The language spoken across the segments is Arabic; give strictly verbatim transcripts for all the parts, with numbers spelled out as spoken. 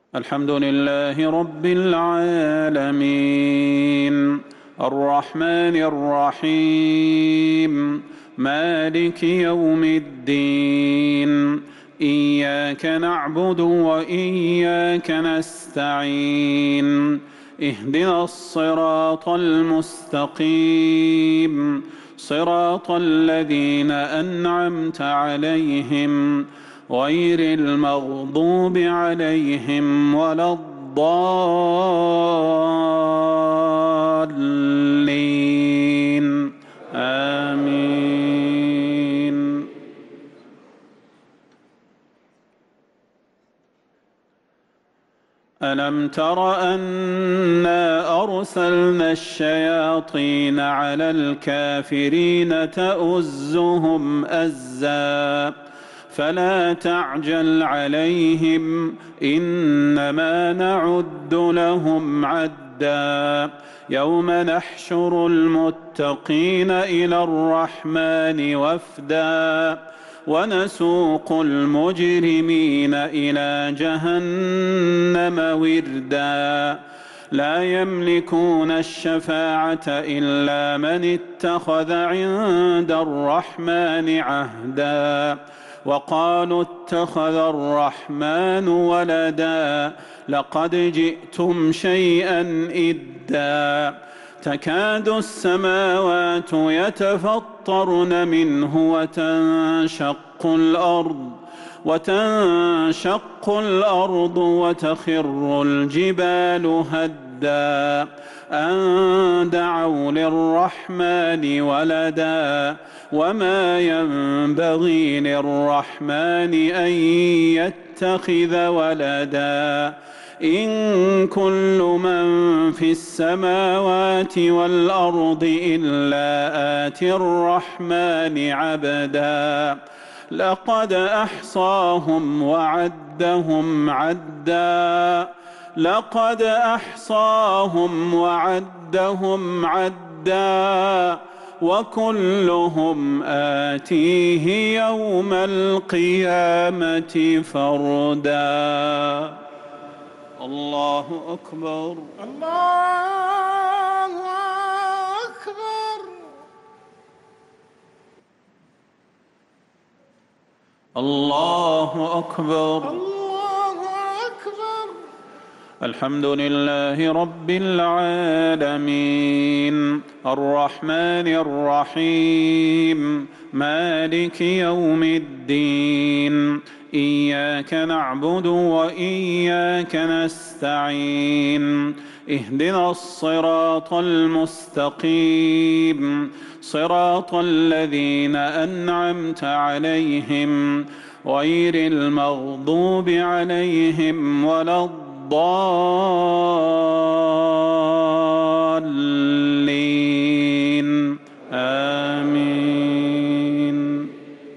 الحمد لله رب العالمين الرحمن الرحيم مالك يوم الدين إياك نعبد وإياك نستعين اهدنا الصراط المستقيم صراط الذين أنعمت عليهم غير المغضوب عليهم ولا الضالين آمين. ألم تر أنا أرسلنا الشياطين على الكافرين تؤزهم أزا فلا تعجل عليهم إنما نعد لهم عدا يوم نحشر المتقين إلى الرحمن وفدا ونسوق المجرمين إلى جهنم وردا لا يملكون الشفاعة إلا من اتخذ عند الرحمن عهدا وقالوا اتخذ الرحمن ولدا لقد جئتم شيئا إدا تكاد السماوات يتفطرن منه وتنشق الأرض وتنشق الأرض وتخر الجبال هدا أن دعوا للرحمن ولدا وما ينبغي للرحمن أن يتخذ ولدا إن كل من في السماوات والأرض إلا آتي الرحمن عبدا لقد أحصاهم وعدهم عدا لقد أحصاهم وعدهم عدا وكلهم آتيه يوم القيامة فردا. الله أكبر الله أكبر الله أكبر الله أكبر. الحمد لله رب العالمين الرحمن الرحيم مالك يوم الدين إياك نعبد وإياك نستعين اهدنا الصراط المستقيم صراط الذين أنعمت عليهم غير المغضوب عليهم ولا الضالين آمين.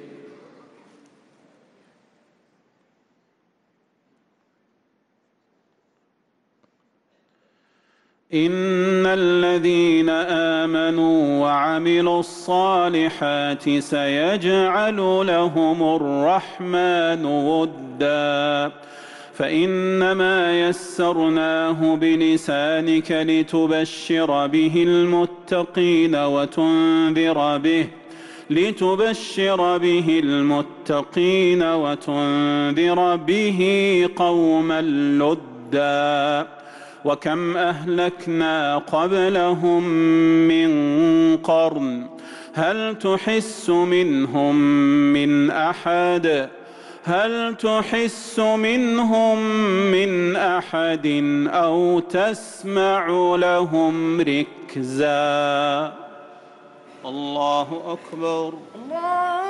إن الذين آمنوا وعملوا الصالحات سيجعل لهم الرحمن ودا فإنما يسرناه بلسانك لتبشر به المتقين وتنذر به لتبشر به المتقين وتنذر به قوما لدا وكم أهلكنا قبلهم من قرن هل تحس منهم من أحد هل تحس منهم من أحد أو تسمع لهم ركزا. الله أكبر الله